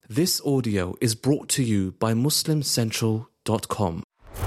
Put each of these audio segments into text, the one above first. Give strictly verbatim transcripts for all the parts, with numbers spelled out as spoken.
This audio is brought to you by Muslim Central dot com.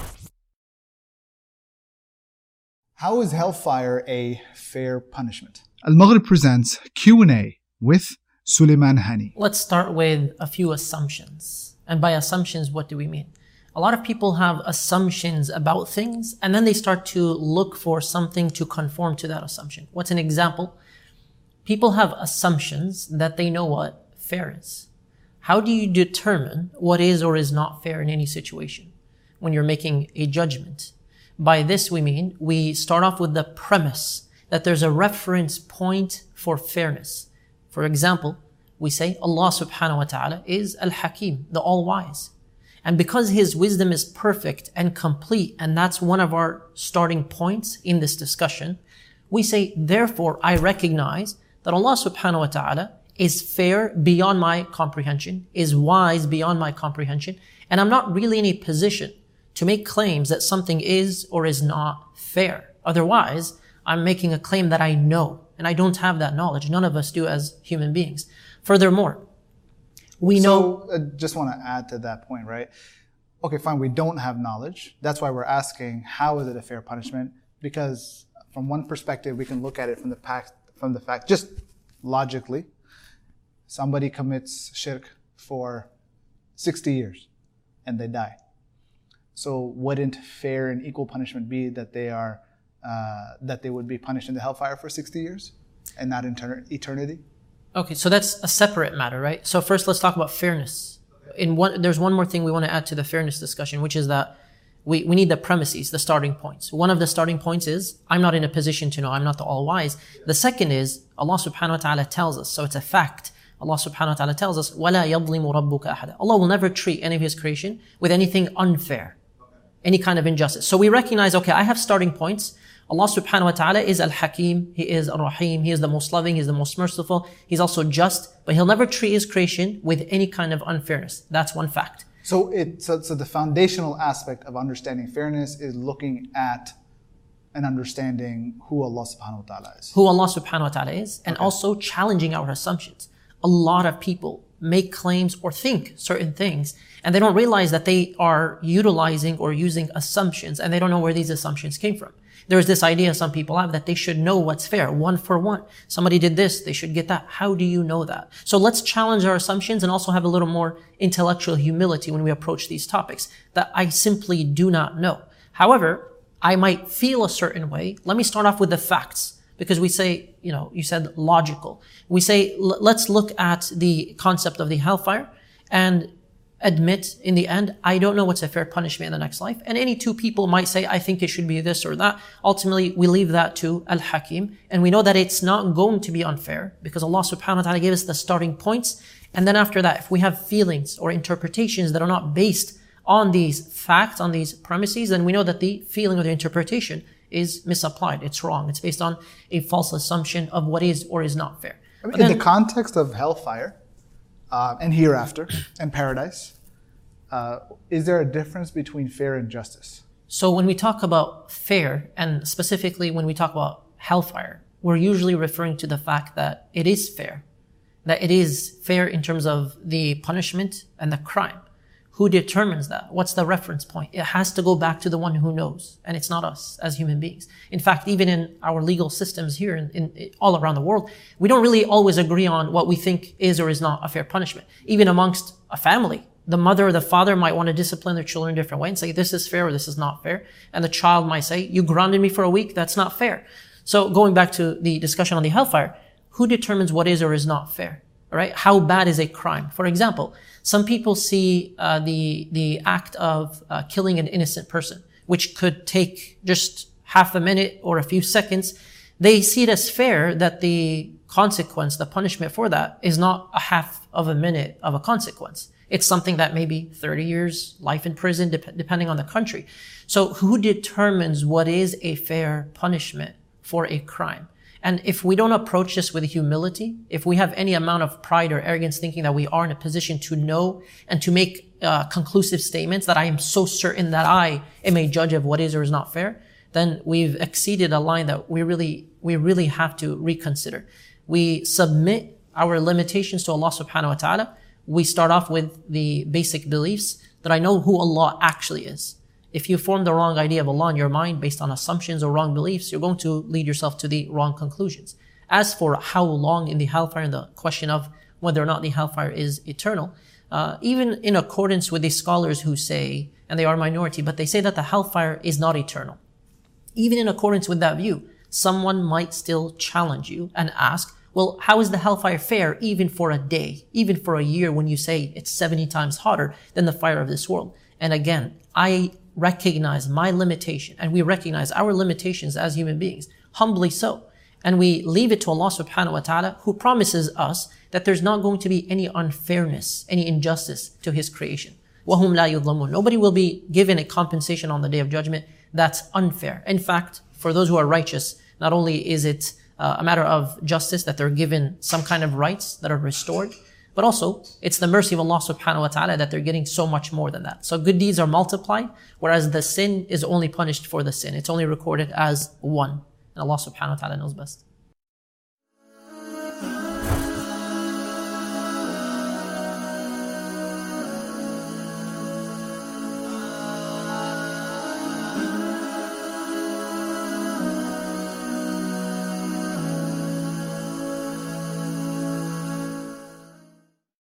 How is hellfire a fair punishment? Al-Maghrib presents Q and A with Suleiman Hani. Let's start with a few assumptions. And by assumptions, what do we mean? A lot of people have assumptions about things, and then they start to look for something to conform to that assumption. What's an example? People have assumptions that they know what fair is. How do you determine what is or is not fair in any situation when you're making a judgment? By this we mean, we start off with the premise that there's a reference point for fairness. For example, we say Allah subhanahu wa ta'ala is Al-Hakim, the All-Wise. And because His wisdom is perfect and complete, and that's one of our starting points in this discussion, we say, therefore, I recognize that Allah subhanahu wa ta'ala is fair beyond my comprehension, is wise beyond my comprehension, and I'm not really in a position to make claims that something is or is not fair. Otherwise, I'm making a claim that I know, and I don't have that knowledge. None of us do as human beings. Furthermore, we know... So, I just want to add to that point, right? Okay, fine, we don't have knowledge. That's why we're asking, how is it a fair punishment? Because from one perspective, we can look at it from the fact, from the fact, just logically, somebody commits shirk for sixty years and they die. So wouldn't fair and equal punishment be that they are uh, that they would be punished in the hellfire for sixty years and not in eternity? Okay, so that's a separate matter, right? So first, let's talk about fairness. In one, there's one more thing we want to add to the fairness discussion, which is that we, we need the premises, the starting points. One of the starting points is, I'm not in a position to know, I'm not the all-wise. The second is, Allah subhanahu wa ta'ala tells us, so it's a fact. Allah subhanahu wa ta'ala tells us, وَلَا يَظْلِمُ رَبُّكَ أَحَدًا. Allah will never treat any of His creation with anything unfair, any kind of injustice. So we recognize, okay, I have starting points. Allah subhanahu wa ta'ala is Al-Hakim, He is Ar-Rahim, He is the most loving, He is the most merciful, He's also just, but He'll never treat His creation with any kind of unfairness. That's one fact. So it so, so the foundational aspect of understanding fairness is looking at and understanding who Allah subhanahu wa ta'ala is. Who Allah subhanahu wa ta'ala is, and Okay. also challenging our assumptions. A lot of people make claims or think certain things, and they don't realize that they are utilizing or using assumptions, and they don't know where these assumptions came from. There's this idea some people have that they should know what's fair, one for one. Somebody did this, they should get that. How do you know that? So let's challenge our assumptions and also have a little more intellectual humility when we approach these topics, that I simply do not know. However, I might feel a certain way. Let me start off with the facts. Because we say, you know, you said logical. We say, let's look at the concept of the hellfire and admit in the end, I don't know what's a fair punishment in the next life. And any two people might say, I think it should be this or that. Ultimately, we leave that to Al-Hakim. And we know that it's not going to be unfair because Allah subhanahu wa ta'ala gave us the starting points. And then after that, if we have feelings or interpretations that are not based on these facts, on these premises, then we know that the feeling or the interpretation is misapplied. It's wrong. It's based on a false assumption of what is or is not fair. I mean, then, in the context of hellfire uh, and hereafter and paradise, uh, is there a difference between fair and justice? So when we talk about fair, and specifically when we talk about hellfire, we're usually referring to the fact that it is fair, that it is fair in terms of the punishment and the crime. Who determines that? What's the reference point? It has to go back to the one who knows, and it's not us as human beings. In fact, even in our legal systems here in, in all around the world, we don't really always agree on what we think is or is not a fair punishment. Even amongst a family, the mother or the father might want to discipline their children in a different way and say, this is fair or this is not fair. And the child might say, you grounded me for a week, that's not fair. So going back to the discussion on the hellfire, who determines what is or is not fair? All right? How bad is a crime? For example, some people see uh, the the act of uh, killing an innocent person, which could take just half a minute or a few seconds. They see it as fair that the consequence, the punishment for that, is not a half of a minute of a consequence. It's something that may be thirty years, life in prison, dep- depending on the country. So who determines what is a fair punishment for a crime? And if we don't approach this with humility, if we have any amount of pride or arrogance thinking that we are in a position to know and to make uh, conclusive statements that I am so certain that I am a judge of what is or is not fair, then we've exceeded a line that we really, we really have to reconsider. We submit our limitations to Allah subhanahu wa ta'ala. we start off with the basic beliefs that I know who Allah actually is. If you form the wrong idea of Allah in your mind based on assumptions or wrong beliefs, you're going to lead yourself to the wrong conclusions. As for how long in the hellfire and the question of whether or not the hellfire is eternal, uh, even in accordance with the scholars who say, and they are minority, but they say that the hellfire is not eternal. Even in accordance with that view, someone might still challenge you and ask, well, how is the hellfire fair even for a day, even for a year when you say it's seventy times hotter than the fire of this world? And again, I recognize my limitation, and we recognize our limitations as human beings, humbly so. And we leave it to Allah subhanahu wa ta'ala, who promises us that there's not going to be any unfairness, any injustice to His creation. وَهُمْ لَا يُظْلَمُونَ. Nobody will be given a compensation on the Day of Judgment that's unfair. In fact, for those who are righteous, not only is it uh, a matter of justice that they're given some kind of rights that are restored, but also it's the mercy of Allah subhanahu wa ta'ala that they're getting so much more than that. So good deeds are multiplied, whereas the sin is only punished for the sin. It's only recorded as one. And Allah subhanahu wa ta'ala knows best.